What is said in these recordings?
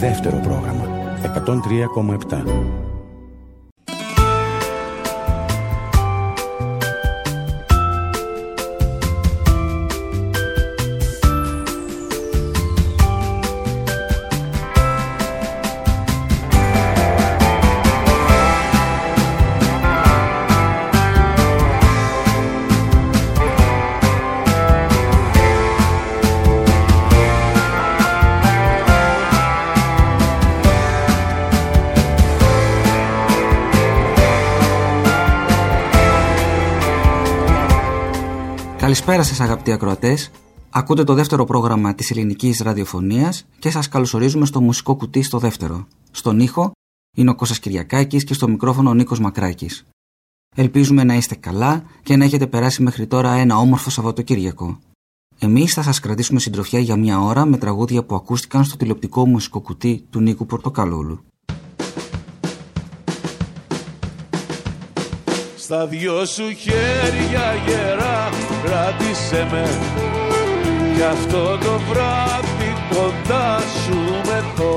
δεύτερο πρόγραμμα 103,7. Καλησπέρα σας αγαπητοί ακροατές, ακούτε το δεύτερο πρόγραμμα της ελληνικής ραδιοφωνίας και σας καλωσορίζουμε στο μουσικό κουτί στο δεύτερο. Στον ήχο είναι ο Κώστας Κυριακάκης και στο μικρόφωνο ο Νίκος Μακράκης. Ελπίζουμε να είστε καλά και να έχετε περάσει μέχρι τώρα ένα όμορφο Σαββατοκύριακο. Εμείς θα σας κρατήσουμε συντροφιά για μια ώρα με τραγούδια που ακούστηκαν στο τηλεοπτικό μουσικό κουτί του Νίκου Πορτοκαλόγλου. Στα δυο σου χέρια γερά κράτησε με, κι αυτό το βράδυ κοντά σου μεθώ.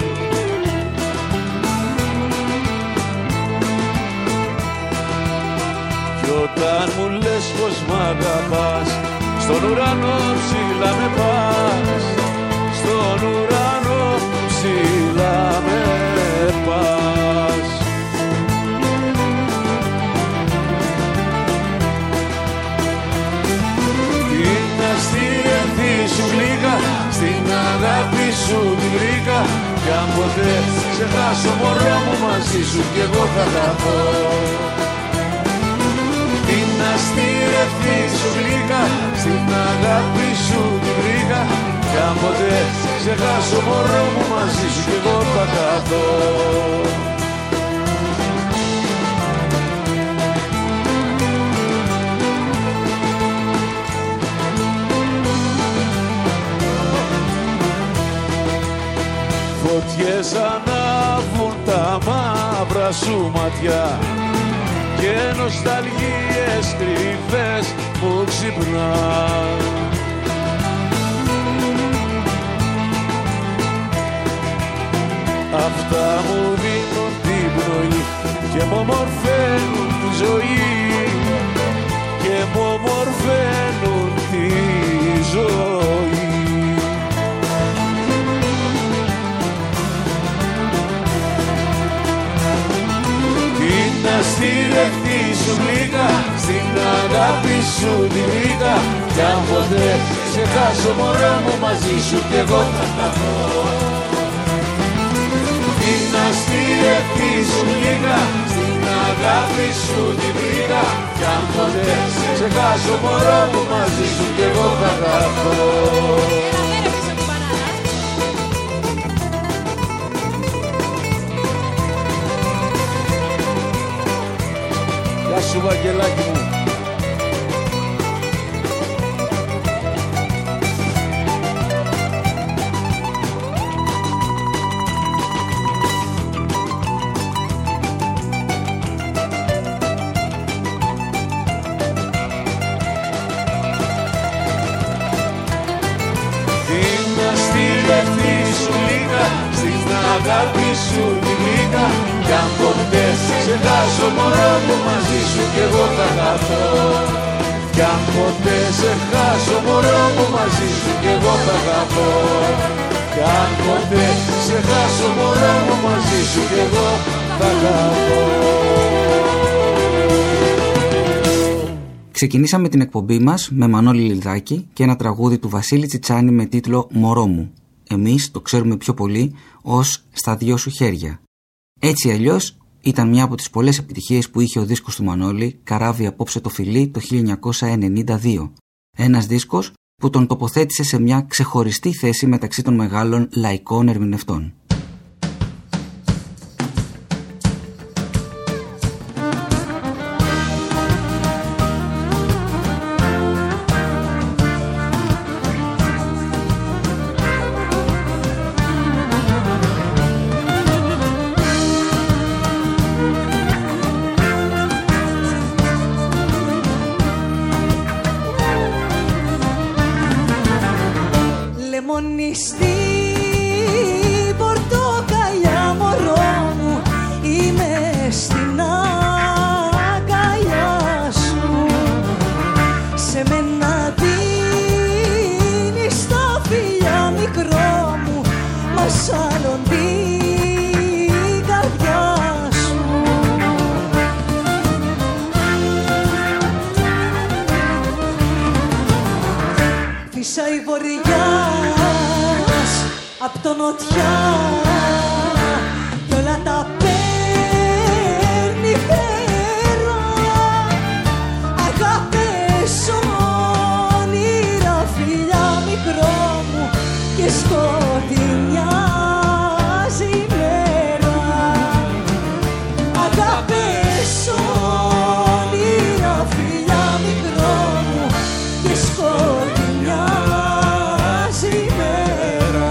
Κι όταν μου λες πως μ' αγαπάς, στον ουρανό ψηλά με πας, στον ουρανό ψηλά με πας. Σου βρήκα, στην αγάπη σου τη βρήκα, κι αν ποτέ σε χάσω μωρό μου μαζί σου κι εγώ θα χαθώ. Την αστήρευτη σου βρήκα, στην αγάπη σου τη βρήκα, κι αν ποτέ σε χάσω μωρό μου μαζί σου κι εγώ θα χαθώ. Φωτιές ανάβουν τα μαύρα σου ματιά και νοσταλγίες κρυφές που ξυπνάν. Αυτά μου δίνουν την πνοή και μου ομορφαίνουν τη ζωή, και μου ομορφαίνουν τη ζωή. Αστήρευτη σου βρήκα, στην αγάπη σου τη βρήκα, κι αν ποτέ σε χάσω μωρό μου μαζί σου κι εγώ θα χαθώ. Την αστήρευτη σου βρήκα, στην αγάπη σου τη βρήκα, κι αν ποτέ σε χάσω μωρό μου μαζί σου κι εγώ θα χαθώ. Γεια σου Βαγγελάκη μου. Την αστήλευτη σου λίγα, στην αγάπη σου τη βρήκα, κι αν ποτέ σε χάσω μωρό μου μαζί σου κι εγώ θα χαθώ. Κι αν ποτέ σε χάσω μωρό μου μαζί σου κι εγώ θα χαθώ. Κι αν ποτέ σε χάσω μωρό μου μαζί σου κι εγώ θα χαθώ. Ξεκινήσαμε την εκπομπή μας με Μανώλη Λιλδάκη και ένα τραγούδι του Βασίλη Τσιτσάνη με τίτλο «Μωρό μου». Εμείς το ξέρουμε πιο πολύ ως «Στα δυο σου χέρια». Έτσι αλλιώς ήταν μια από τις πολλές επιτυχίες που είχε ο δίσκος του Μανώλη, «Καράβι απόψε το φιλί» το 1992. Ένας δίσκος που τον τοποθέτησε σε μια ξεχωριστή θέση μεταξύ των μεγάλων λαϊκών ερμηνευτών. Λεμονιστή πορτο η βοριάς απ' το νοτιά κι όλα τα παίρνει πέρα. Αγάπες, όνειρα, φιλιά μικρό μου και σκοτεινιάζει η μέρα. Αγάπες, όνειρα, φιλιά μικρό μου και σκοτεινιάζει η μέρα.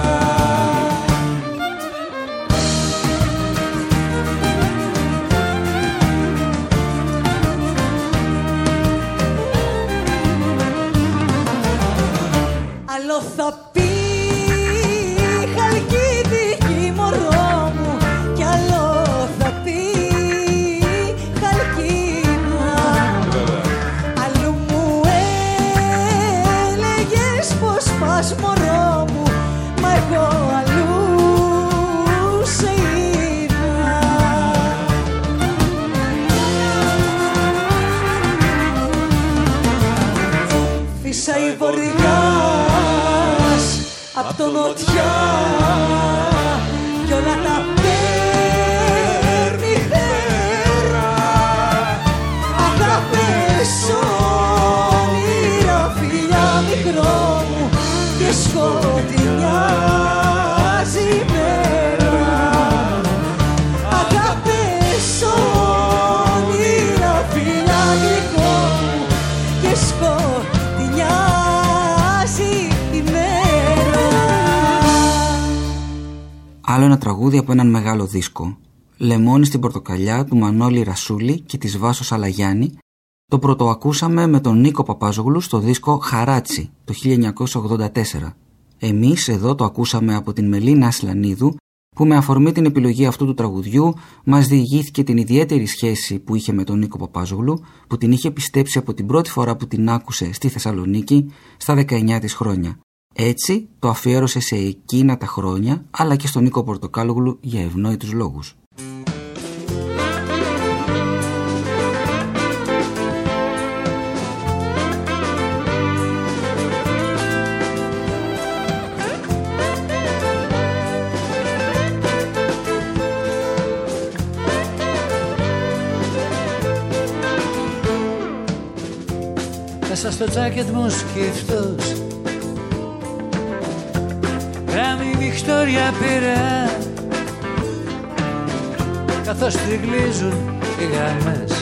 Άλλο θα πει Χαλκίδικη μωρό μου κι άλλο θα πει Χαλκίδα. Αλλού μου έλεγες πως πας μωρό μου, μα εγώ αλλού σε είδα. Φύσα η βοριάς απ' το νοτιά κι όλα τα παίρνει πέρα. Αγάπες, όνειρα, φιλιά μικρό μου και σκοτεινιάζει η μέρα. Αγάπες, όνειρα, φιλιά μικρό μου και σκοτεινιάζει η μέρα. Άλλο ένα τραγούδι από έναν μεγάλο δίσκο. Λεμόνι στην πορτοκαλιά του Μανώλη Ρασούλη και της Βάσο Σαλαγιάννη. Το πρωτοακούσαμε με τον Νίκο Παπάζογλου στο δίσκο Χαράτσι το 1984. Εμείς εδώ το ακούσαμε από την Μελίνα Ασλανίδου, που με αφορμή την επιλογή αυτού του τραγουδιού μας διηγήθηκε την ιδιαίτερη σχέση που είχε με τον Νίκο Παπάζογλου, που την είχε πιστέψει από την πρώτη φορά που την άκουσε στη Θεσσαλονίκη στα 19 της χρόνια. Έτσι το αφιέρωσε σε εκείνα τα χρόνια, αλλά και στον Νίκο Πορτοκάλογλου για ευνόητους λόγους. Μέσα στο τζάκετ μου σκύφτος γράμμη Βικτόρια πήρα, καθώς τριγλίζουν οι γραμμές.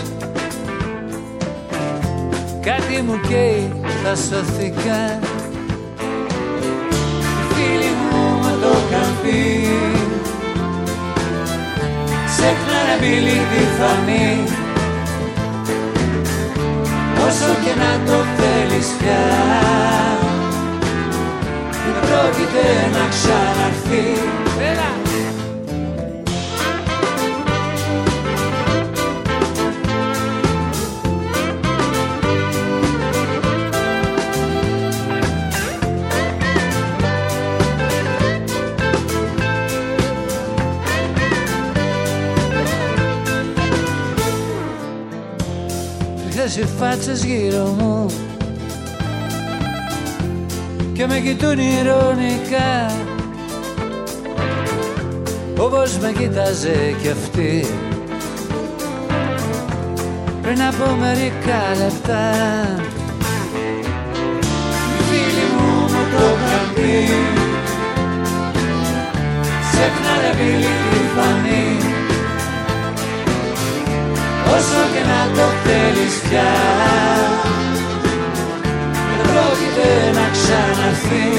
Κάτι μου καίει, θα σωθήκα. Οι φίλοι μου με το καμπί ξέχνανε μπήλη τη φανή. Όσο και να το θέλεις πια, δεν πρόκειται να ξαναρθεί. Έλα! Οι φάτσες γύρω μου και με κοιτούν ειρωνικά, όπως με κοίταζε κι αυτή πριν από μερικά λεπτά. Οι φίλοι μου μου το είχαν πει, ξέχνανε μπήλη τη φανή. Όσο και να το θέλεις πια, δεν πρόκειται να ξαναρθεί.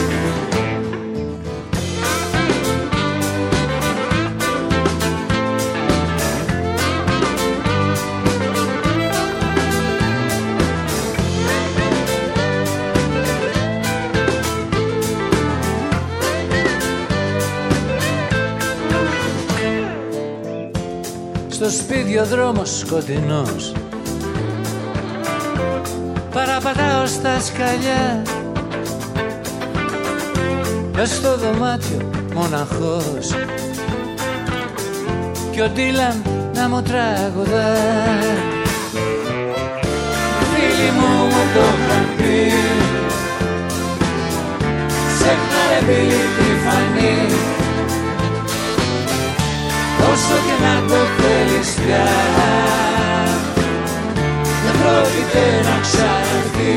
Στο σπίτι ο δρόμος σκοτεινός, παραπατάω στα σκαλιά, μες στο δωμάτιο μοναχός κι ο Ντίλαν να μου τραγουδά. Φίλοι μου μου το είχαν πει, απειλή τη φανεί. Όσο και να το θέλεις πια, δεν πρόκειται να ξαναρθεί.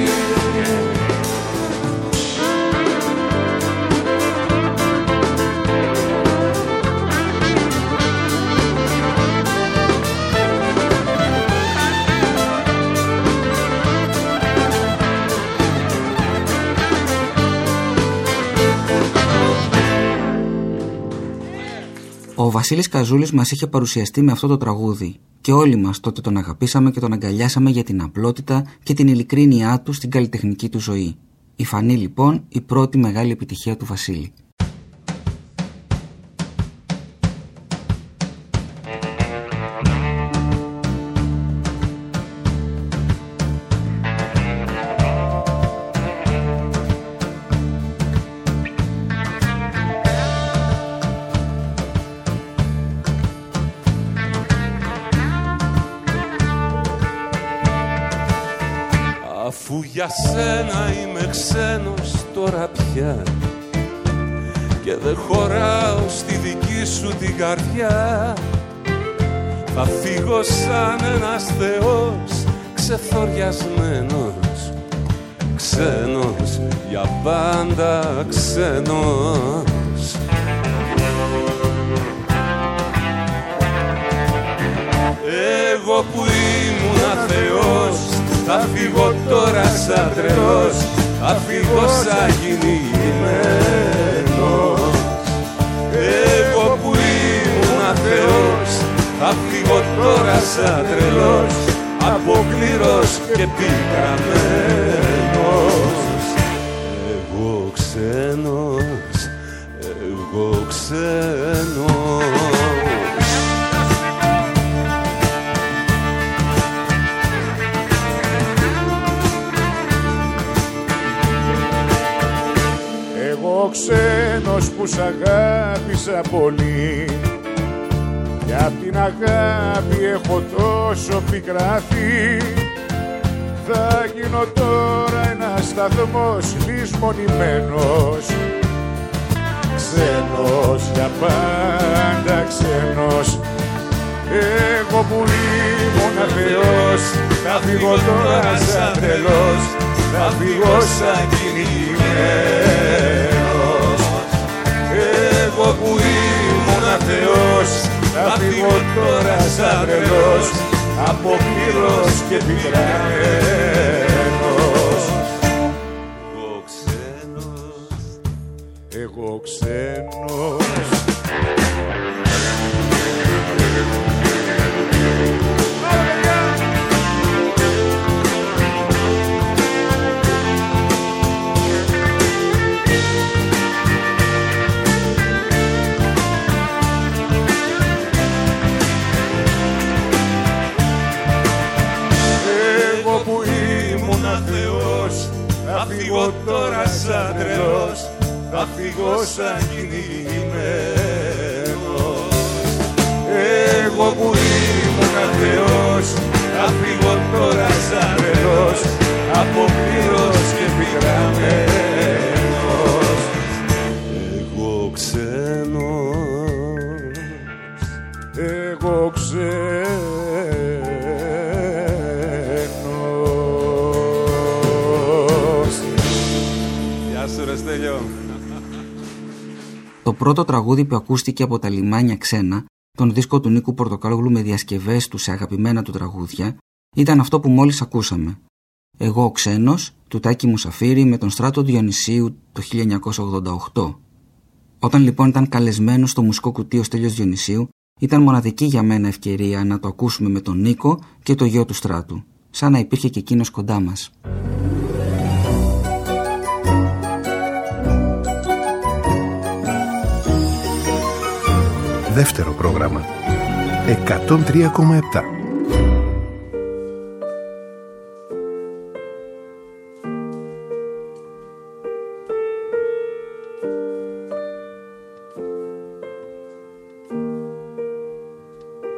Ο Βασίλης Καζούλης μας είχε παρουσιαστεί με αυτό το τραγούδι και όλοι μας τότε τον αγαπήσαμε και τον αγκαλιάσαμε για την απλότητα και την ειλικρίνειά του στην καλλιτεχνική του ζωή. Η Φανή λοιπόν, η πρώτη μεγάλη επιτυχία του Βασίλη. Αφού για σένα είμαι ξένος τώρα πια και δεν χωράω στη δική σου την καρδιά, θα φύγω σαν ένας θεός ξεθοριασμένος, ξένος, για πάντα ξένος. Εγώ που ήμουνα θεός, θα φύγω τώρα σαν τρελός, θα φύγω σαν κυνηγημένος. Εγώ που ήμουνα θεός, θα φύγω τώρα σαν τρελός, αποκλήρος και πικραμένος. Εγώ ξένος, εγώ ξένος. Ο ξένος που σ' αγάπησα πολύ κι απ' την αγάπη έχω τόσο πικραθεί, θα γίνω τώρα ένας σταθμός λησμονημένος, ξένος, για πάντα ξένος. Εγώ που ήμουν θεός, θα φύγω τώρα σαν τρελός, θα φύγω σαν κυνηγημένος. Εγώ που ήμουν θεός, θα φύγω τώρα σαν τρελός, αποκλήρος και πικραμένος. Εγώ ξένος, εγώ ξένος. θα φύγω τώρα σαν τρελός, θα φύγω σαν κυνηγημένος. Εγώ που ήμουν θεός, θα φύγω τώρα σαν τρελός, αποκλήρος και πικραμένος. Εγώ ξένος, εγώ Το πρώτο τραγούδι που ακούστηκε από τα λιμάνια ξένα, τον δίσκο του Νίκου Πορτοκάλογλου με διασκευές του σε αγαπημένα του τραγούδια, ήταν αυτό που μόλις ακούσαμε. Εγώ ο ξένος, του Τάκη Μουσαφίρη με τον Στράτο Διονυσίου το 1988. Όταν λοιπόν ήταν καλεσμένος στο μουσικό κουτί ο Στέλιος Διονυσίου, ήταν μοναδική για μένα ευκαιρία να το ακούσουμε με τον Νίκο και το γιο του Στράτου, σαν να υπήρχε και εκείνος κοντά μας. Δεύτερο πρόγραμμα 103,7.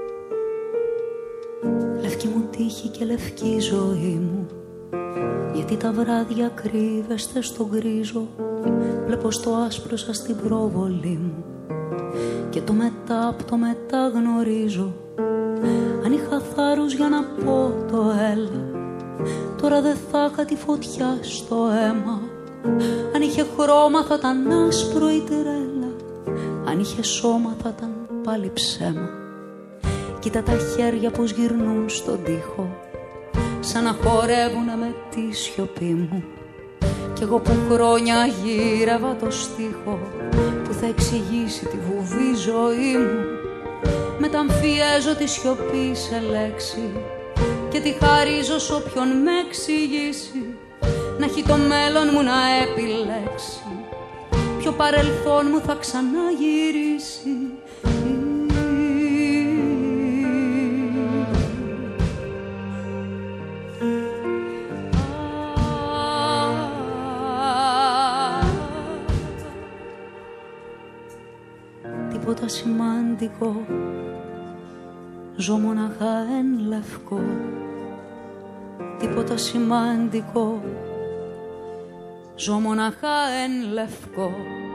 Λευκή μου τύχη και λευκή ζωή μου, γιατί Γιατί τα βράδια κρύβεστε στον γκρίζο, βλέπω στο άσπρο σας την προβολή μου. Και το μετά απ' το μετά γνωρίζω. Αν είχα θάρρος για να πω το έλα, τώρα δεν θα είχα τη φωτιά στο αίμα. Αν είχε χρώμα θα ήταν άσπρο η τρέλα, αν είχε σώμα θα ήταν πάλι ψέμα. Κοίτα τα χέρια πως γυρνούν στον τοίχο, σαν να χορεύουνε με τη σιωπή μου. Κι εγώ που χρόνια γύρευα το στίχο που θα εξηγήσει τη βουβή ζωή μου. Μεταμφιέζω τη σιωπή σε λέξη και τη χαρίζω σ' όποιον με εξηγήσει. Να έχει το μέλλον μου να επιλέξει, ποιο παρελθόν μου θα ξαναγυρίσει. Τίποτα σημαντικό, ζω μοναχά εν λευκό. Τίποτα σημαντικό, ζω μοναχά εν λευκό.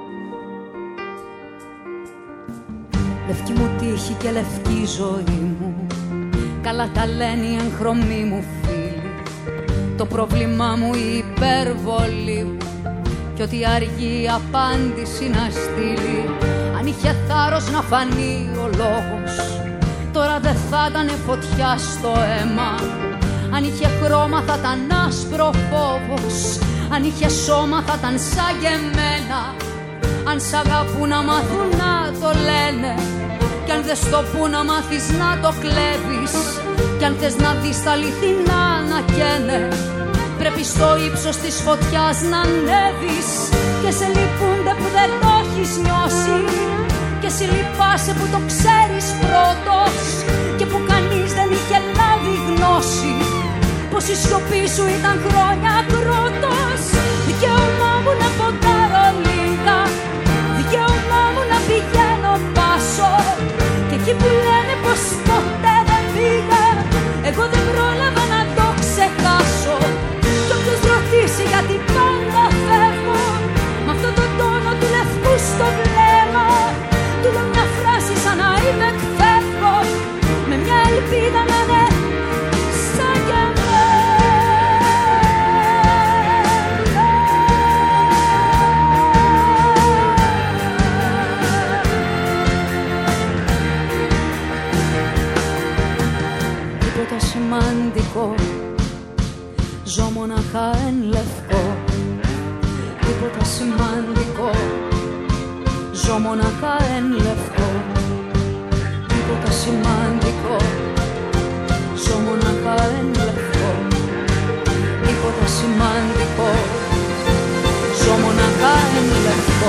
Λευκή μου τύχη και λευκή ζωή μου, καλά τα λένε οι εγχρωμοί μου φίλοι. Το πρόβλημά μου η υπερβολή μου, κι ό,τι αργεί η απάντηση να στείλει. Αν είχε θάρρος να φανεί ο λόγος, τώρα δεν θα ήταν φωτιά στο αίμα. Αν είχε χρώμα θα ήταν άσπρο φόβος, αν είχε σώμα θα ήταν σαν και εμένα. Αν σ' αγαπούν να μάθουν να το λένε, κι αν δεν στο πουν να μάθεις να το κλέβεις. Κι αν θες να δεις τα αληθινά να καίνε, πρέπει στο ύψος της φωτιάς να ανέβεις. Και σε λυπούνται που δεν το έχεις νιώσει, και σε λυπάσαι που το ξέρεις πρώτος, και που κανείς δεν είχε λάβει γνώση πως η σιωπή σου ήταν χρόνια κρότος. Δικαίωμά μου να ποντάρω λίγα, δικαίωμά μου να πηγαίνω πάσο, και εκεί που λένε πως ποτέ δεν πήγα, εγώ δεν πρόλαβα να το ξεχάσω. Κι όποιος ρωτήσει γιατί πάντα φεύγω, μ' αυτό το τόνο του λευκού στο βλέμμα, του λέω μια φράση σαν να είμαι εκφεύγω, με μια ελπίδα να είναι σαν και εμένα. Τίποτα σημαντικό, ζω μοναχά εν λευκό. Τίποτα σημαντικό, ζω μοναχά εν λευκό. Τίποτα σημαντικό, ζω μοναχά εν λευκό. Τίποτα σημαντικό, ζω μοναχά εν λευκό.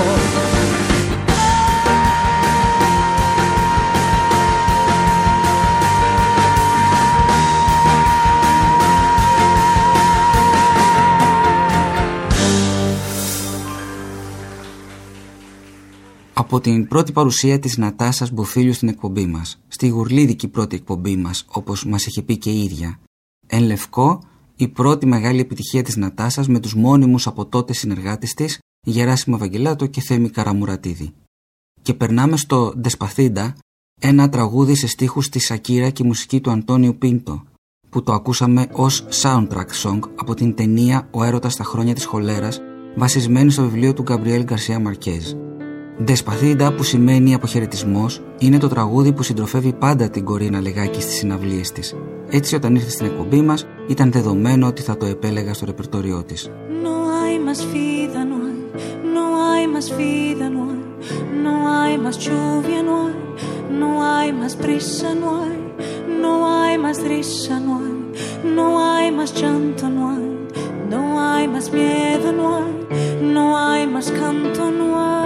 Από την πρώτη παρουσία της Νατάσας Μποφίλιου στην εκπομπή μας, στη γουρλίδικη πρώτη εκπομπή μας, όπως μας είχε πει και η ίδια. Εν λευκό, η πρώτη μεγάλη επιτυχία της Νατάσας με τους μόνιμους από τότε συνεργάτες της, Γεράσιμο Ευαγγελάτο και Θέμη Καραμουρατίδη. Και περνάμε στο Ντεσπαθίντα, ένα τραγούδι σε στίχους της Σακύρα και μουσική του Αντώνιου Πίντο, που το ακούσαμε ως soundtrack song από την ταινία «Ο έρωτας στα χρόνια της χολέρας», βασισμένη στο βιβλίο του Γκαμπριέλ Γκαρσία Μαρκέζ. Ντεσπαθίντα, που σημαίνει αποχαιρετισμός, είναι το τραγούδι που συντροφεύει πάντα την Κορίνα Λεγάκη στις συναυλίες της. Έτσι, όταν ήρθε στην εκπομπή μας, ήταν δεδομένο ότι θα το επέλεγα στο ρεπερτόριό της. No hay más vida, no hay, no hay más vida, no hay, no hay más lluvia, no hay, no hay más brisa, no hay, no hay más risa, no hay, no hay más llanto, no hay, no hay más miedo, no hay, no hay más canto, no hay.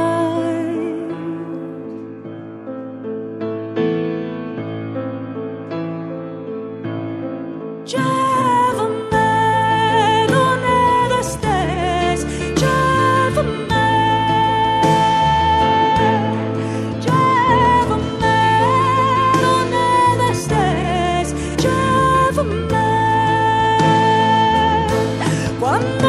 Cuando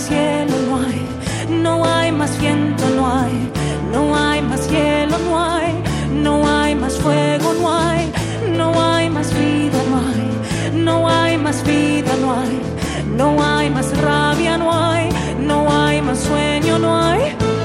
cielo, no hay más viento, no hay más hielo, no hay más fuego, no hay más vida, no hay más vida, no hay más rabia, no hay más sueño, no hay.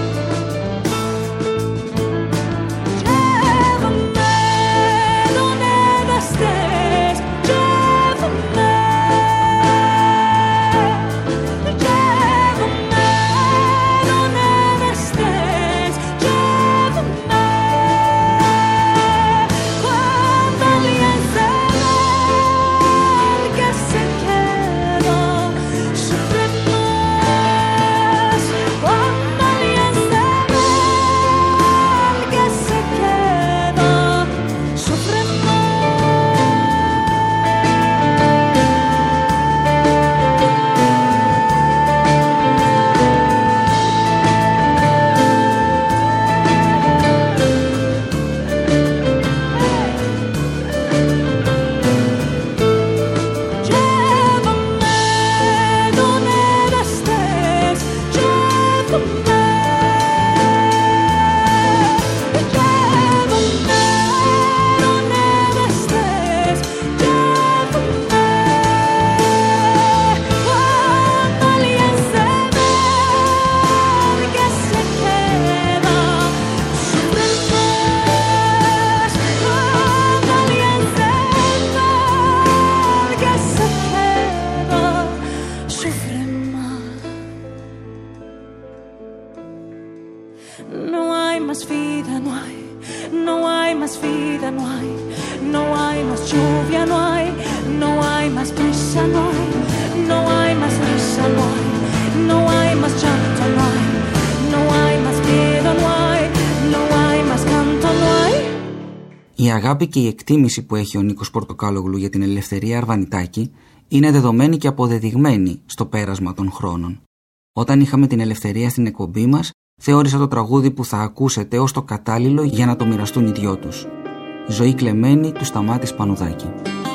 Η αγάπη και η εκτίμηση που έχει ο Νίκος Πορτοκάλογλου για την Ελευθερία Αρβανιτάκη είναι δεδομένη και αποδεδειγμένη στο πέρασμα των χρόνων. Όταν είχαμε την Ελευθερία στην εκπομπή μας, θεώρησα το τραγούδι που θα ακούσετε ως το κατάλληλο για να το μοιραστούν οι δυο τους. Ζωή κλεμμένη του Σταμάτη Σπανουδάκη.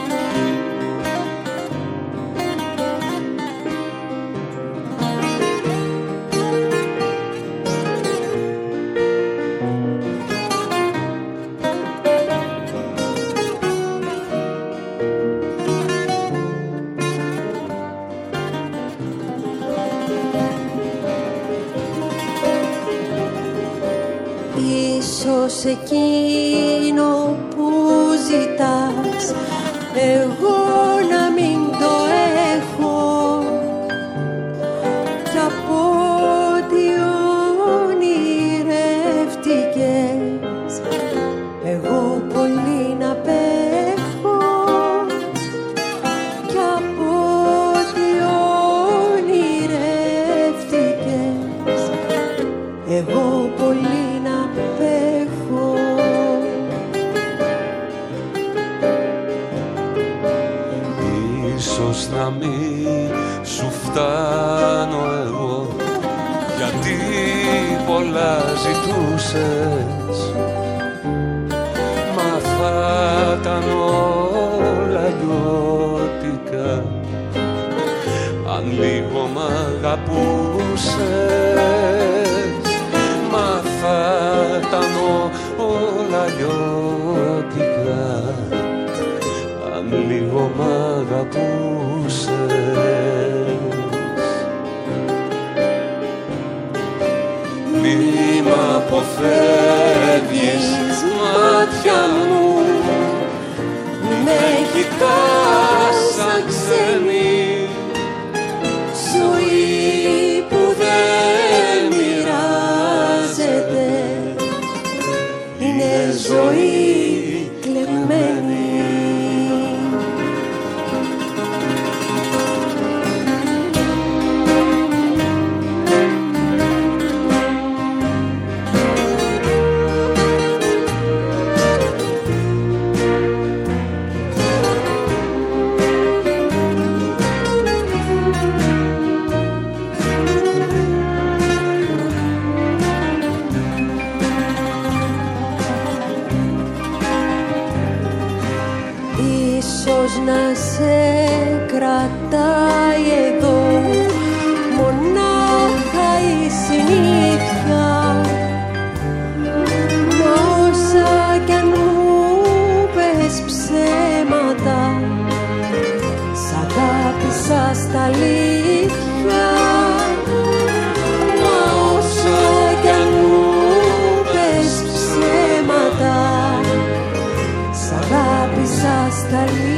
Ίσως εκείνο που ζητάς εγώ να μην το έχω, κι από ό,τι ονειρεύτηκες εγώ πολύ να πέχω, κι από ό,τι ονειρεύτηκες εγώ πολύ να πέχω. Ίσως να μην σου φτάνω εγώ, γιατί πολλά ζητούσες, μα θα ήταν όλα λιώτικα αν λίγο μ' αγαπούσες, μα θα ήταν όλα λιώτικα αν λίγο μ' αγαπούσες. Μη μ' αποφεύγεις μάτια μου, μη με κοιτάς σαν ξένη, ζωή που δεν μοιράζεται είναι ζωή κλεμμένη. Ίσως να σε κρατάει εδώ μονάχα συνήθεια. Μα όσα κι αν μου πες ψέματα, σ' αγάπησα στα αλήθεια. Μα όσα κι αν μου πες ψέματα, σ' αγάπησα στα αλήθεια.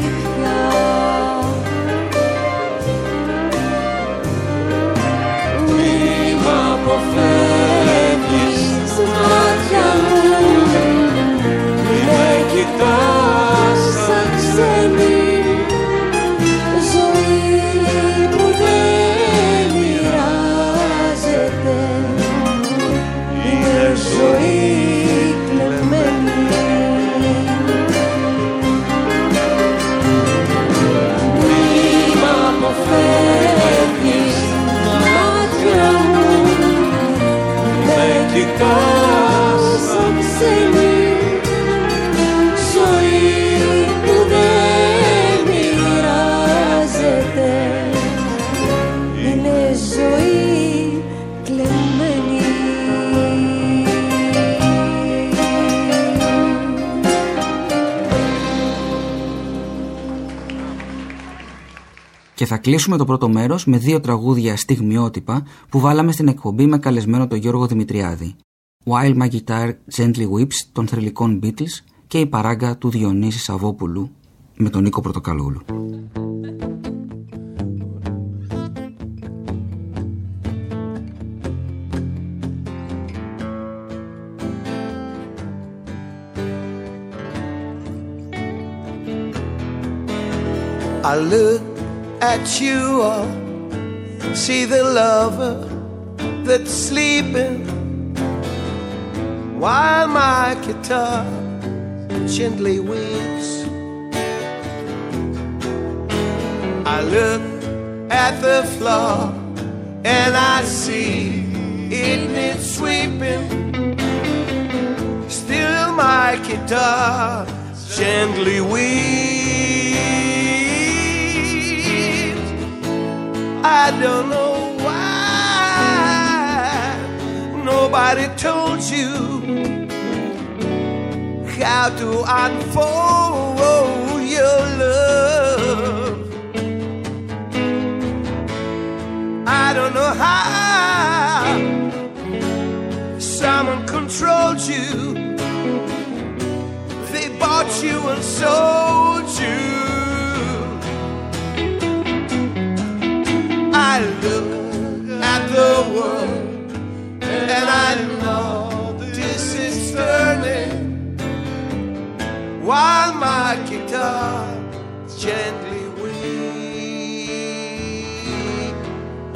Αποφεύγεις μάτια μου, μη με κοιτάς σαν ξένη. Ζωή που δεν μοιράζεται είναι ζωή κλεμμένη. Μη μ' αποφεύγεις μάτια μου, κοιτάς σαν ξένη. ζωή που δεν μοιράζεται είναι ζωή κλεμμένη. Και θα κλείσουμε το πρώτο μέρος με 2 τραγούδια στιγμιότυπα που βάλαμε στην εκπομπή με καλεσμένο τον Γιώργο Δημητριάδη. While My Guitar Gently Weeps των θρυλικών Beatles και η παράγκα του Διονύση Σαββόπουλου με τον Νίκο Πρωτοκαλούλου. I look at you all, see the lover that's sleeping, while my guitar gently weeps. I look at the floor and I see it needs sweeping, still my guitar gently weeps. I don't know why nobody told you how to unfold your love. I don't know how someone controlled you. They bought you and sold you. I look at the world and I know this is turning, while my guitar gently weeps.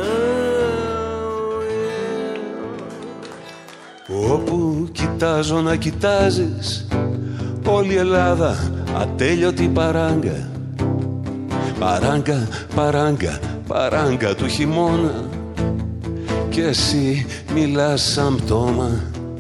Όπου κοιτάζω να κοιτάζεις, όλη η Ελλάδα ατέλειωτη παράγκα. Παράγκα, παράγκα, παράγκα του χειμώνα. Κι εσύ μιλάς σαν πτώμα.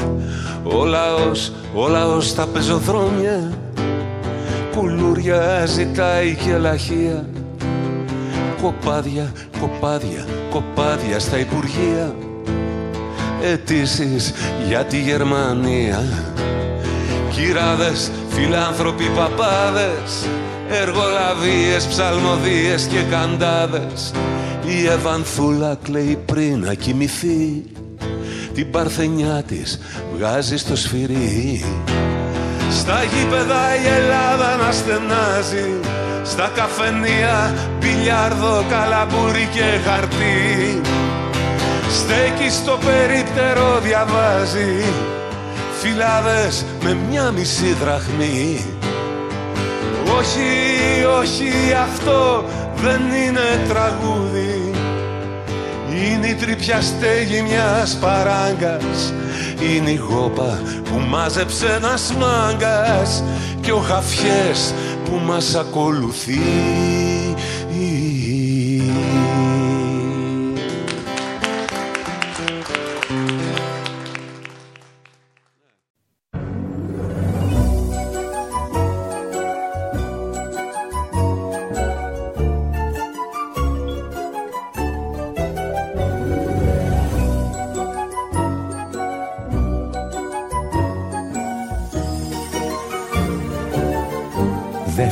Ο λαός στα πεζοδρόμια, κουλούρια ζητάει και λαχεία. Κοπάδια, κοπάδια, κοπάδια στα υπουργεία. Αιτήσεις για τη Γερμανία. Κυράδες, φιλάνθρωποι, παπάδες, εργολαβίες, ψαλμοδίες και καντάδες. Η Ευανθούλα κλαίει πριν να κοιμηθεί, την παρθενιά της βγάζει στο σφυρί. Στα γήπεδα η Ελλάδα να στενάζει, στα καφενεία μπιλιάρδο, καλαμπούρι και χαρτί. Στέκει στο περίπτερο, διαβάζει φυλάδες με μια μισή δραχμή. Όχι, όχι, αυτό δεν είναι τραγούδι. Είναι η τρυπιά στέγη μιας παράγκας. Είναι η γόπα που μάζεψε ένας μάγκας και ο χαφιές που μας ακολουθεί.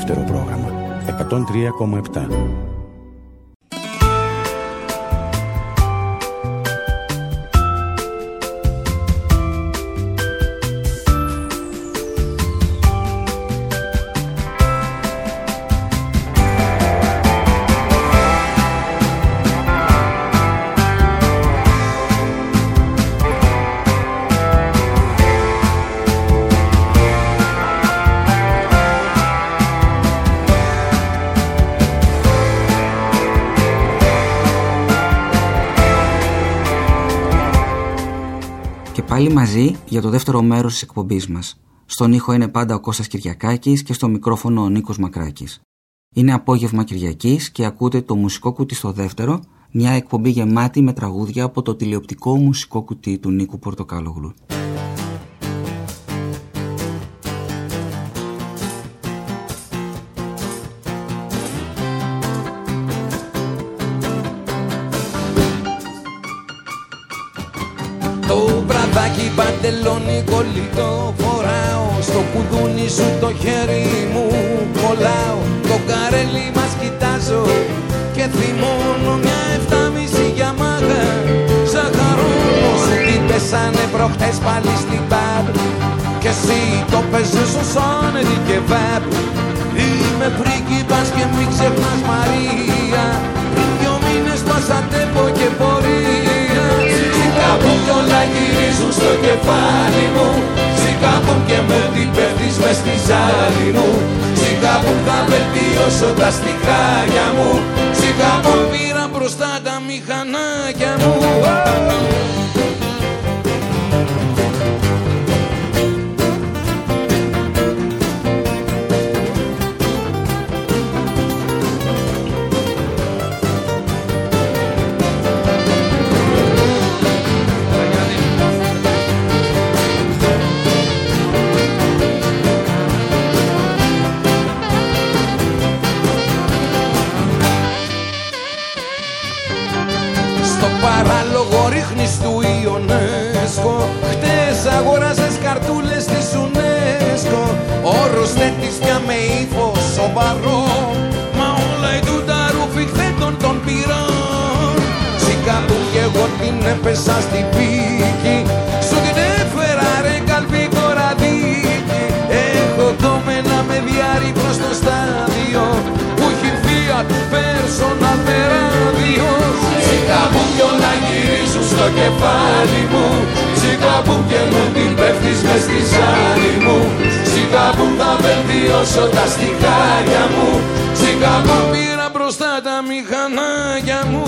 δεύτερο πρόγραμμα 103,7. Πάλι μαζί για το δεύτερο μέρος της εκπομπής μας. Στον ήχο είναι πάντα ο Κώστας Κυριακάκης και στο μικρόφωνο ο Νίκος Μακράκης. Είναι απόγευμα Κυριακής και ακούτε το Μουσικό Κουτί στο δεύτερο, μια εκπομπή γεμάτη με τραγούδια από το τηλεοπτικό Μουσικό Κουτί του Νίκου Πορτοκάλογλου. Βραδάκι παντελόνι κολλητό φοράω, στο κουδούνι σου το χέρι μου κολλάω. Το καρέλι μας κοιτάζω και θυμώνω μια 7,5 γιαμάχα. Ζαχαρώνω σου τι πέσανε προχτές πάλι στην μπαρ κι εσύ το παίζεις σαν δικεβάρ. Είμαι πρίγκιπας και μην ξεχνάς Μαρία, πριν 2 μήνες μας αντέπω και πορεία. Κάπου κι όλα γυρίζουν στο κεφάλι μου, κάπου και με την πέφτεις μες στη ζάλη μου. Κάπου θα βελτιώσω τα στιχάρια μου, κάπου πήρα μπροστά τα μηχανάκια μου. Παράλογο ρίχνεις του Ιονέσκο, χτες αγοράζες καρτούλες της UNESCO. Όρος θέτεις πια με ύφος σοβαρό, μα όλα ετούτα ρουφιχθέτων των πυρών. Κάπου κι εγώ την έπεσα στην πίκη, σου την έφερα ρε καλπί κοραδίκι. Έχω κόμμενα με διάρρη προς το στάδιο, που έχει Fiat personal με ράδιο. Κάπου κι όλα γυρίζουν στο κεφάλι μου, κάπου και μου την πέφτεις μες στη ζάλη μου. Κάπου θα βελτιώσω τα στιχάρια μου, κάπου πήρα μπροστά τα μηχανάκια μου.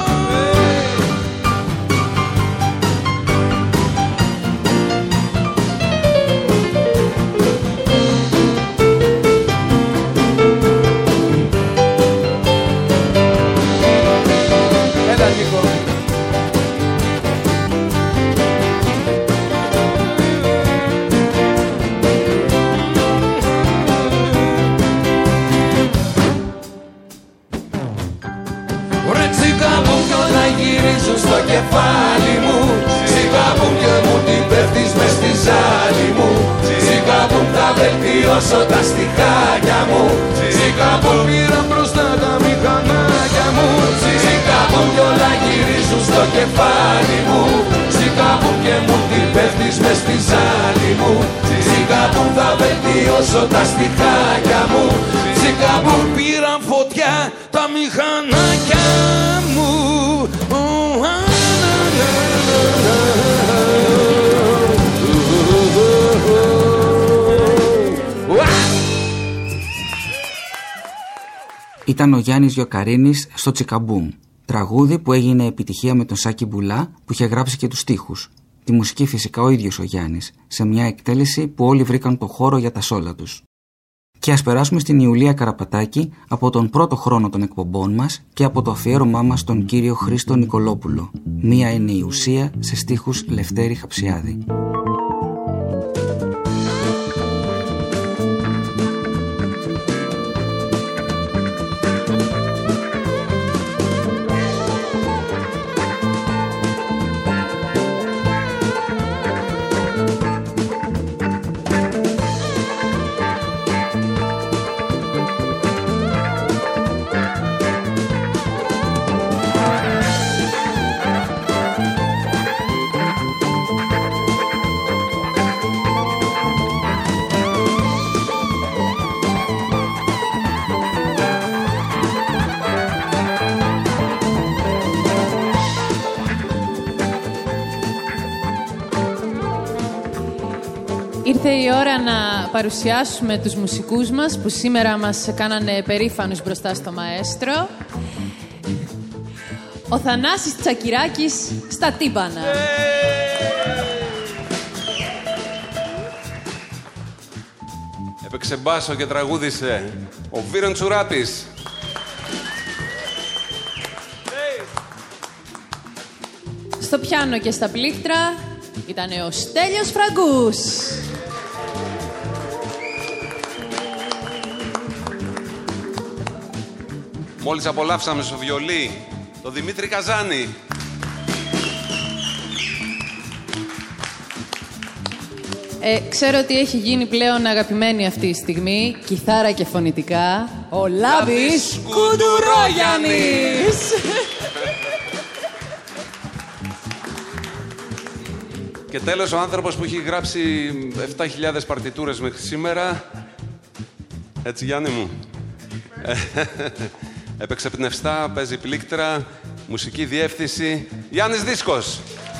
Στο κεφάλι μου, κάπου και μου την πέφτεις μες στη ζάλη μου. Κάπου θα βελτιώσω τα στιχάκια μου, κάπου πήρα μπροστά τα μηχανάκια μου. Κάπου κι όλα γυρίζουν στο κεφάλι μου, κάπου και μου την πέφτεις μες στη ζάλη μου. Κάπου θα βελτιώσω τα στιχάκια μου, κάπου πήραν φωτιά τα μηχανάκια μου. Ήταν ο Γιάννης Γιοκαρίνης στο Τσικαμπούμ, τραγούδι που έγινε επιτυχία με τον Σάκη Μπουλά που είχε γράψει και τους στίχους. Τη μουσική φυσικά ο ίδιος ο Γιάννης, σε μια εκτέλεση που όλοι βρήκαν το χώρο για τα σόλα τους. Και ας περάσουμε στην Ιουλία Καραπατάκη από τον πρώτο χρόνο των εκπομπών μας και από το αφιέρωμά μας στον κύριο Χρήστο Νικολόπουλο. Μία είναι η ουσία σε στίχους Λευτέρη Χαψιάδη. Ήρθε η ώρα να παρουσιάσουμε τους μουσικούς μας που σήμερα μας κάνανε περήφανους μπροστά στο μαέστρο. Ο Θανάσης Τσακυράκης στα τύμπανα. Έπαιξε μπάσο και τραγούδισε ο Βίρον Τσουράτης. Στο πιάνο και στα πλήκτρα ήτανε ο Στέλιος Φραγκούς. Μόλις απολαύσαμε στο βιολί το Δημήτρη Καζάνη. Ξέρω ότι έχει γίνει πλέον αγαπημένη αυτή η στιγμή, κιθάρα και φωνητικά, ο Λάβης Κουντουρόγιαννης. Και τέλος ο άνθρωπος που έχει γράψει 7.000 παρτιτούρες μέχρι σήμερα. Έτσι, Γιάννη μου. Έπαιξε πνευστά, παίζει πλήκτρα, μουσική διεύθυνση. Γιάννης Δίσκος.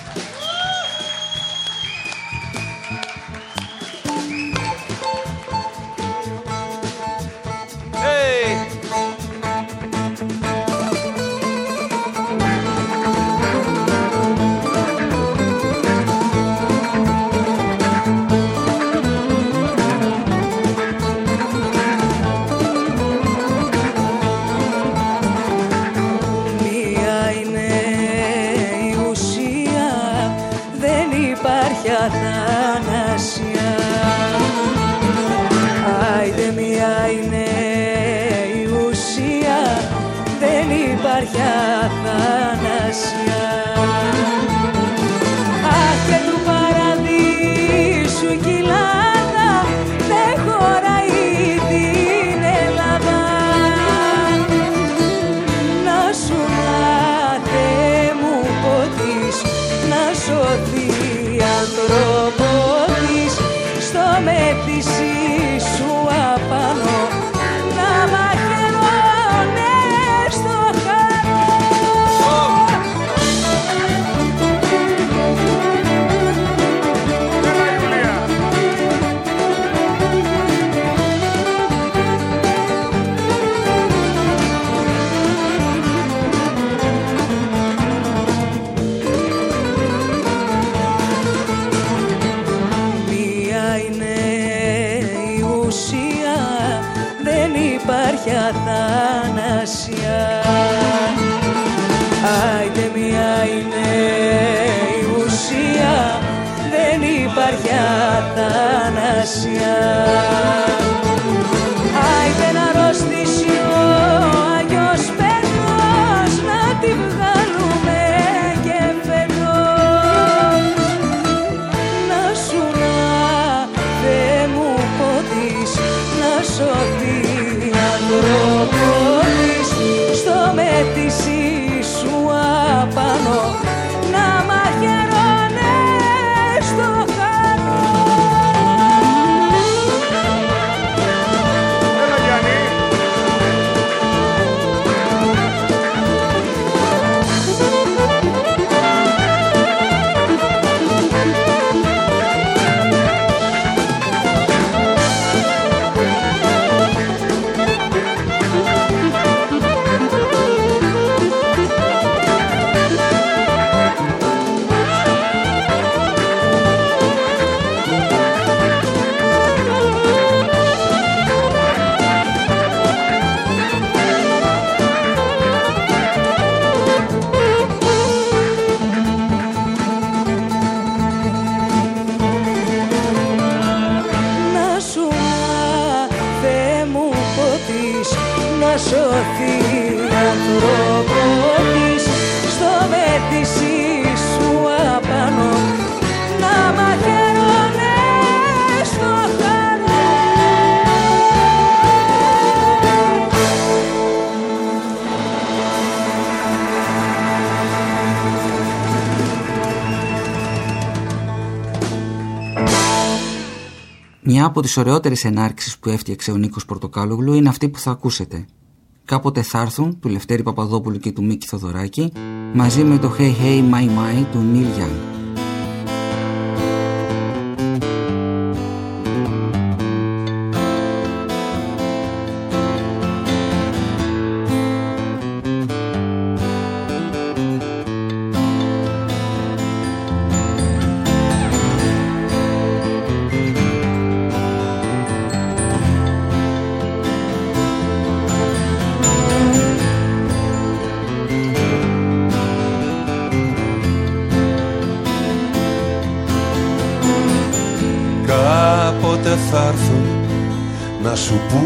Μια από τις ωραιότερες ενάρξεις που έφτιαξε ο Νίκος Πορτοκάλογλου είναι αυτή που θα ακούσετε. Κάποτε θα έρθουν του Λευτέρη Παπαδόπουλου και του Μίκη Θοδωράκη μαζί με το Hey Hey My My του Neil Young.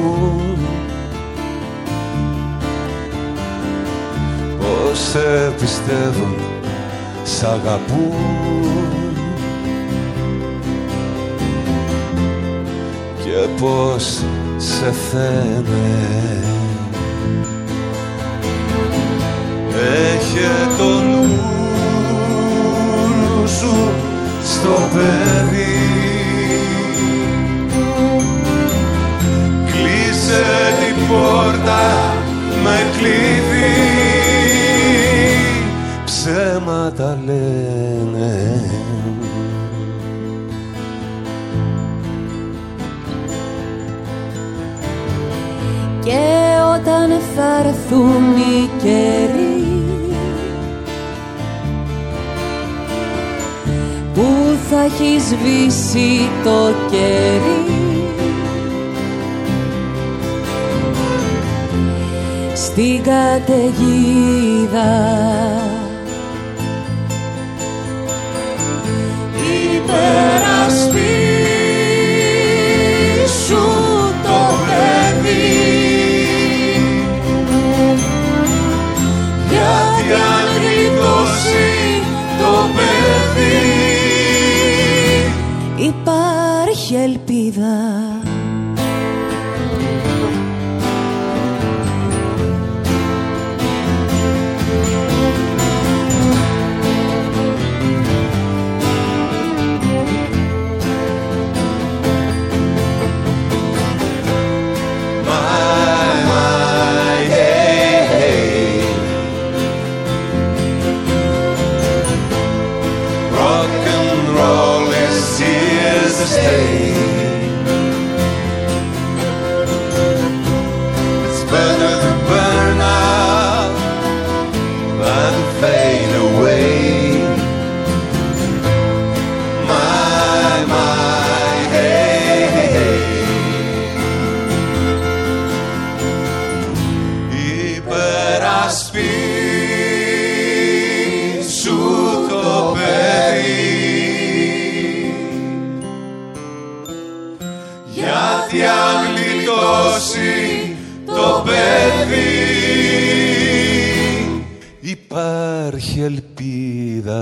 Πώς σε πιστεύουν, σ' αγαπούν και πώς σε θένε. Έχε το νου σου στο παιδί, κλείσε την πόρτα με κλειδί, ψέματα λένε. Και όταν θα έρθουν οι καιροί που θα έχει σβήσει το κερί, στην καταιγίδα υπερασπίσου το παιδί, γιατί αν γλιτώσει το παιδί υπάρχει ελπίδα. It's better to burn out than fade away. My, hey, hey. Υπερασπίσου το παιδί, γιατί αν γλιτώσει το παιδί υπάρχει ελπίδα.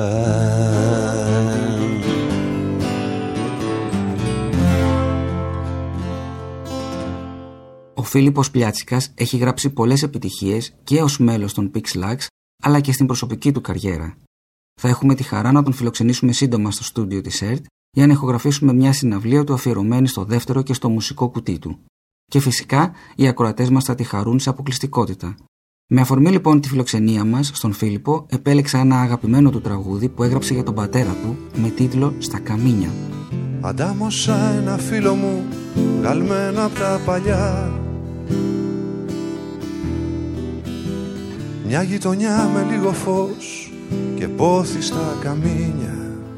Ο Φίλιππος Πλιάτσικας έχει γράψει πολλές επιτυχίες και ως μέλος των Pixlax, αλλά και στην προσωπική του καριέρα. Θα έχουμε τη χαρά να τον φιλοξενήσουμε σύντομα στο στούντιο της ΕΡΤ για να ηχογραφήσουμε μια συναυλία του αφιερωμένη στο δεύτερο και στο μουσικό κουτί του. Και φυσικά οι ακροατές μας θα τη χαρούν σε αποκλειστικότητα. Με αφορμή λοιπόν τη φιλοξενία μας στον Φίλιππο, επέλεξα ένα αγαπημένο του τραγούδι που έγραψε για τον πατέρα του με τίτλο «Στα καμίνια». Αντάμωσα ένα φίλο μου βγαλμένο απ' τα παλιά, μια γειτονιά με λίγο φως και πόθη στα καμίνια,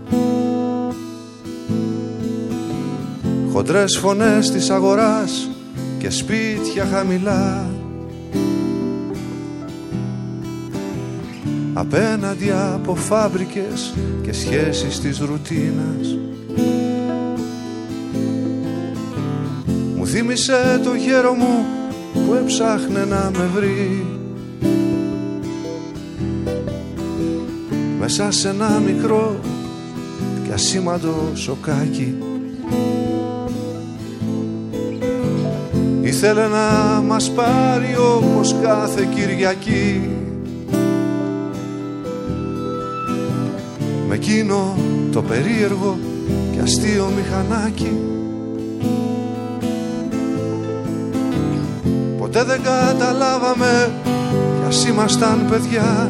χοντρές φωνές της αγοράς και σπίτια χαμηλά, απέναντι από φάμπρικες και σχέσεις της ρουτίνας. Μου θύμισε το γέρο μου που έψαχνε να με βρει μέσα σε ένα μικρό και ασήμαντο σοκάκι. Ήθελε να μας πάρει όπως κάθε Κυριακή, με εκείνο το περίεργο και αστείο μηχανάκι. Ποτέ δεν καταλάβαμε κι ας ήμασταν παιδιά,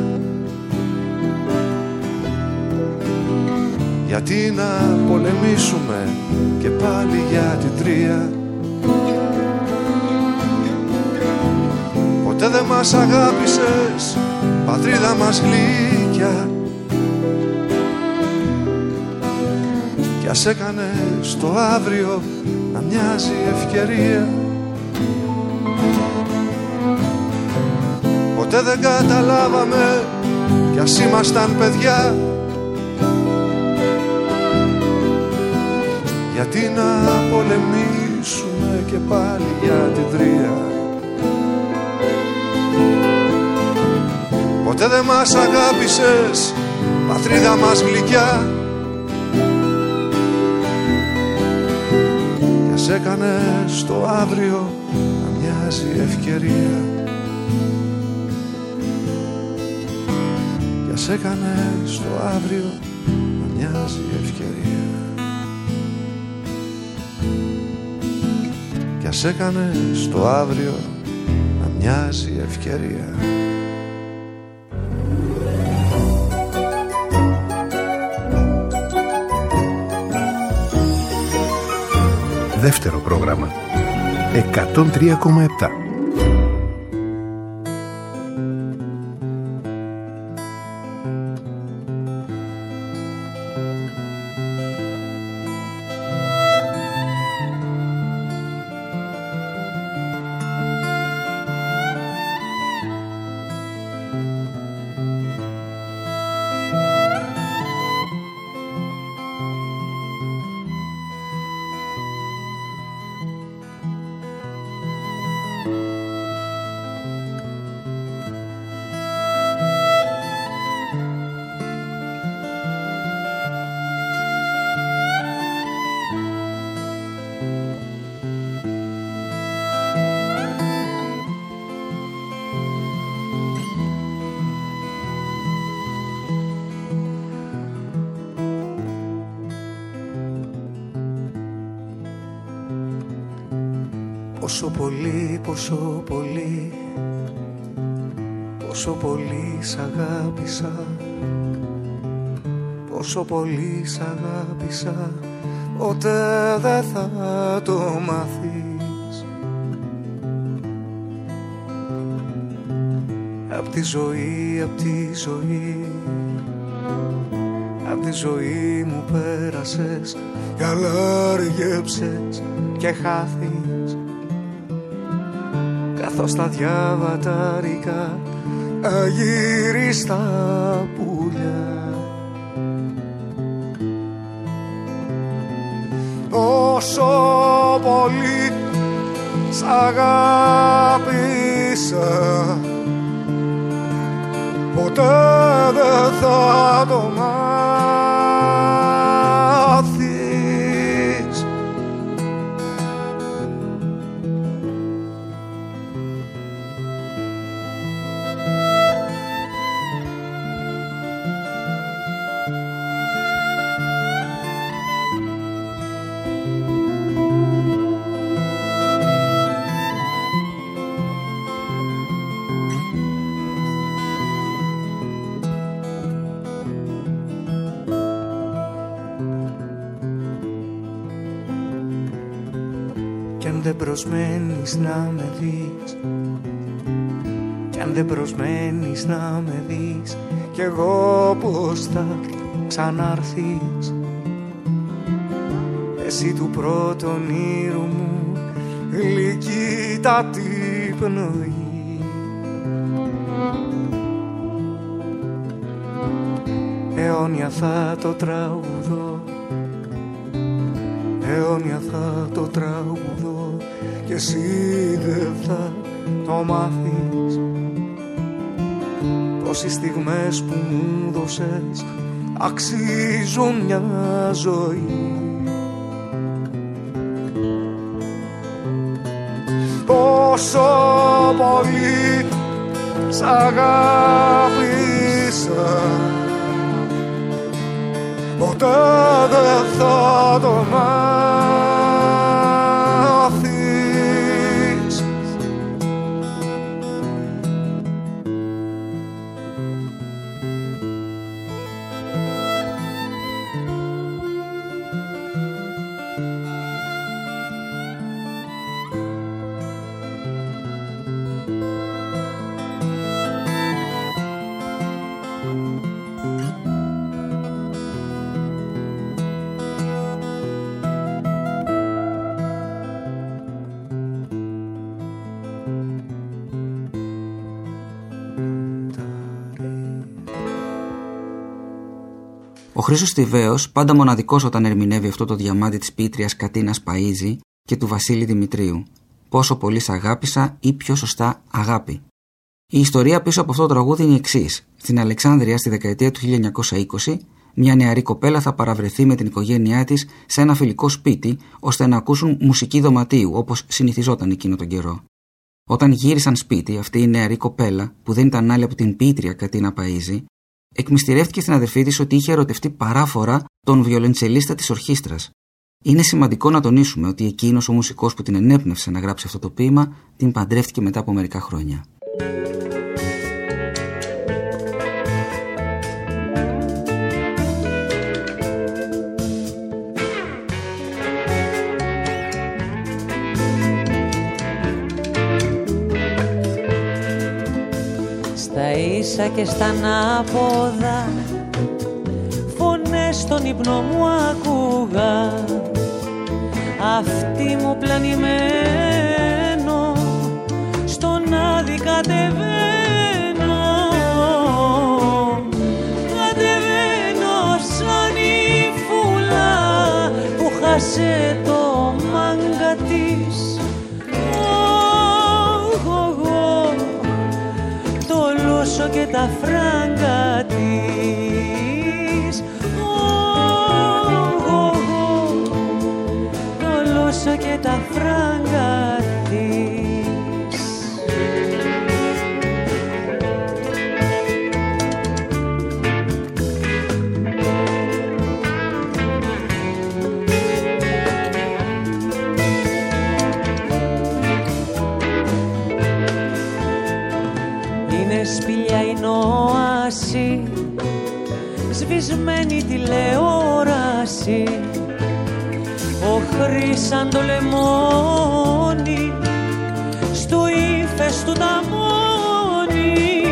γιατί να πολεμήσουμε και πάλι για την τρία. Ποτέ δεν μας αγάπησες, πατρίδα μας γλυκιά, κι ας έκανες το αύριο να μοιάζει ευκαιρία. Ποτέ δεν καταλάβαμε κι ας ήμασταν παιδιά, γιατί να πολεμήσουμε και πάλι για την τρία. Ποτέ δεν μας αγάπησες, πατρίδα μας γλυκιά. Και σ' έκανες το αύριο να μοιάζει ευκαιρία. Και σ' έκανες το αύριο να μοιάζει ευκαιρία. Και σ' έκανες το αύριο να μοιάζει ευκαιρία. Δεύτερο πρόγραμμα 103,7. Πόσο πολύ, πόσο πολύ, πόσο πολύ σ' αγάπησα, πόσο πολύ σ' αγάπησα, ποτέ δεν θα το μάθεις. Απ' τη ζωή, απ' τη ζωή, απ' τη ζωή μου πέρασες κι αλλάργεψες και χάθηκες. Καθώς τα διαβατάρικα αγύριστα πουλιά. Όσο πολύ σ' αγάπησα, ποτέ δεν θα το μάθεις. Κι αν δεν προσμένεις να με δεις, κι αν δεν προσμένεις να με δεις, κι εγώ πως θα ξανάρθεις. Εσύ του πρώτου όνειρου μου γλυκύτατη πνοή. Αιώνια θα το τραγουδώ, αιώνια θα το τραγουδώ, κι εσύ δεν θα το μάθεις. Πως οι στιγμές που μου δώσες αξίζουν μια ζωή. Πόσο πολύ σ' αγάπησα, ποτέ δεν θα το μάθεις. Ο Χρήστος Στιβαίος, πάντα μοναδικός όταν ερμηνεύει αυτό το διαμάντι της ποιήτριας Κατίνας Παΐζη, και του Βασίλη Δημητρίου. Πόσο πολύ σ' αγάπησα ή πιο σωστά αγάπη. Η ιστορία πίσω από αυτό το τραγούδι είναι η εξής. Στην Αλεξάνδρεια στη δεκαετία του 1920, μια νεαρή κοπέλα θα παραβρεθεί με την οικογένειά της σε ένα φιλικό σπίτι ώστε να ακούσουν μουσική δωματίου όπως συνηθιζόταν εκείνο τον καιρό. Όταν γύρισαν σπίτι, αυτή η νεαρή κοπέλα, που δεν ήταν άλλη από την ποίτρια Κατίνα Παΐζη, εκμυστηρεύτηκε στην αδερφή της ότι είχε ερωτευτεί παράφορα τον βιολεντσελίστα της ορχήστρας. Είναι σημαντικό να τονίσουμε ότι εκείνος ο μουσικός που την ενέπνευσε να γράψει αυτό το ποίημα την παντρεύτηκε μετά από μερικά χρόνια. Στα ίσα και στα ανάποδα φωνές στον ύπνο μου ακούγα, αυτή μου πλανημένο στον άδει κατεβαίνω, κατεβαίνω σαν η φούλα που χάσε το μάγκα της. Και τα φράγκα της, κολώσω και τα φράγκα της. Σπηλιά η νόαση, σβησμένη τηλεόραση, οχρή σαν το λεμόνι, στου ύφεστου τα μόνη.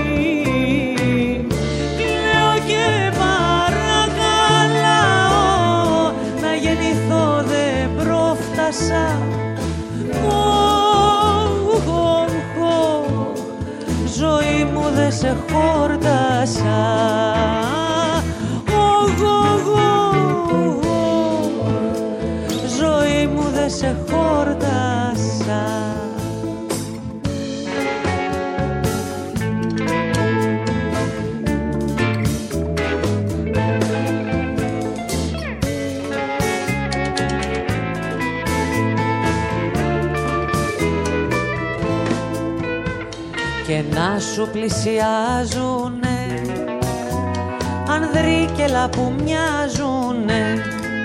Λέω και παρακαλάω, να γεννηθώ δεν πρόφτασα. Ζωή μου δε σε χόρτασα, ζωή μου δε σε χόρτασα. Και να σου πλησιάζουνε ανδρίκελα που μοιάζουνε,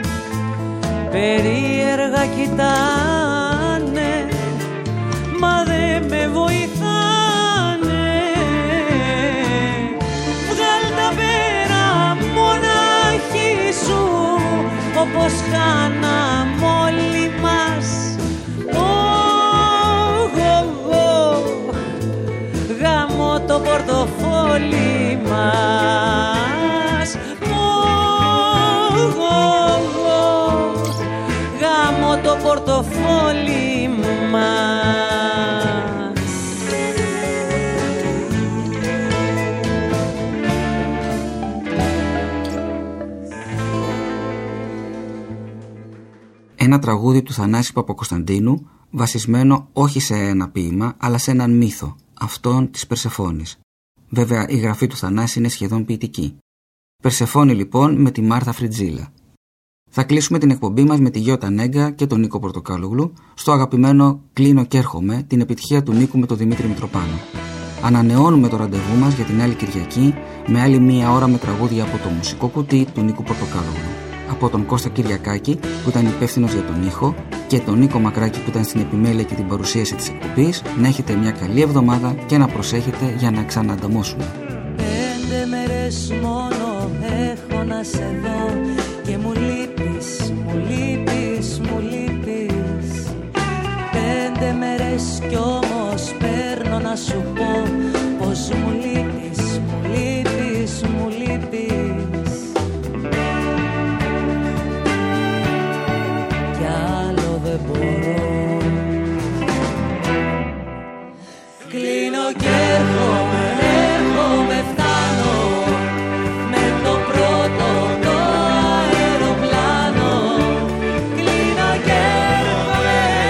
περίεργα κοιτάνε, μα δε με βοηθάνε. Βγάλ' τα πέρα μονάχη σου, όπως χάναμε όλοι μας. Γάμω το πορτοφόλι μας, γάμω το πορτοφόλι μας. Ένα τραγούδι του Θανάση Παπακοσταντίνου, βασισμένο όχι σε ένα ποίημα αλλά σε έναν μύθο, αυτόν της Περσεφόνης. Βέβαια η γραφή του Θανάση είναι σχεδόν ποιητική. Περσεφόνη λοιπόν με τη Μάρθα Φριτζίλα. Θα κλείσουμε την εκπομπή μας με τη Γιώτα Νέγκα και τον Νίκο Πορτοκάλογλου στο αγαπημένο «Κλείνω και έρχομαι», την επιτυχία του Νίκου με τον Δημήτρη Μητροπάνο. Ανανεώνουμε το ραντεβού μας για την άλλη Κυριακή με άλλη μία ώρα με τραγούδια από το μουσικό κουτί του Νίκου Πορτοκάλογλου. Από τον Κώστα Κυριακάκη που ήταν υπεύθυνος για τον ήχο και τον Νίκο Μακράκη που ήταν στην επιμέλεια και την παρουσίαση της εκπομπής, να έχετε μια καλή εβδομάδα και να προσέχετε για να ξανανταμώσουμε. 5 μέρες μόνο έχω να σε δω και μου λείπεις, μου λείπεις, μου λείπεις. 5 μέρες κι όμως παίρνω να σου πω πως μου λείπεις, μου λείπεις, μου λείπεις. Κι άλλο δεν μπορώ. Κλείνω και έρχομαι, έρχομαι, φτάνω με το πρώτο το αεροπλάνο. Κλείνω και έρχομαι,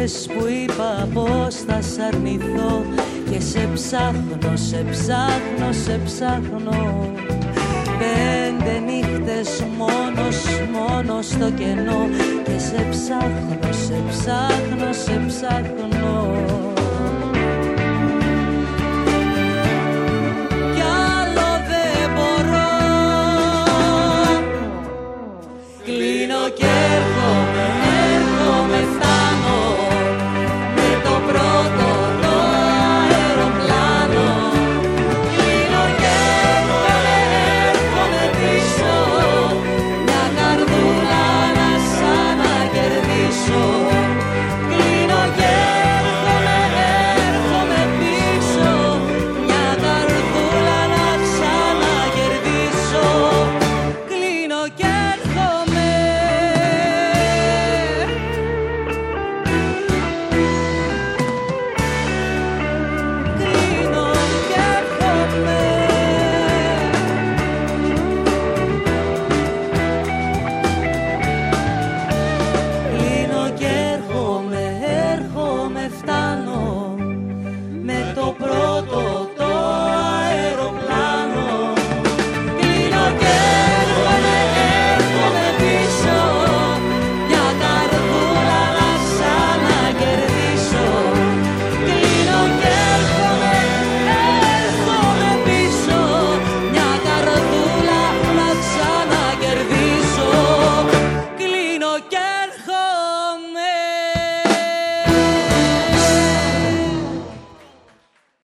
νύχτες που είπα πως θα σ' αρνηθώ και σε ψάχνω, σε ψάχνω, σε ψάχνω. 5 νύχτες μόνος στο κενό και σε ψάχνω, σε ψάχνω, σε ψάχνω. Κι άλλο δεν μπορώ. Κλείνω και έρχομαι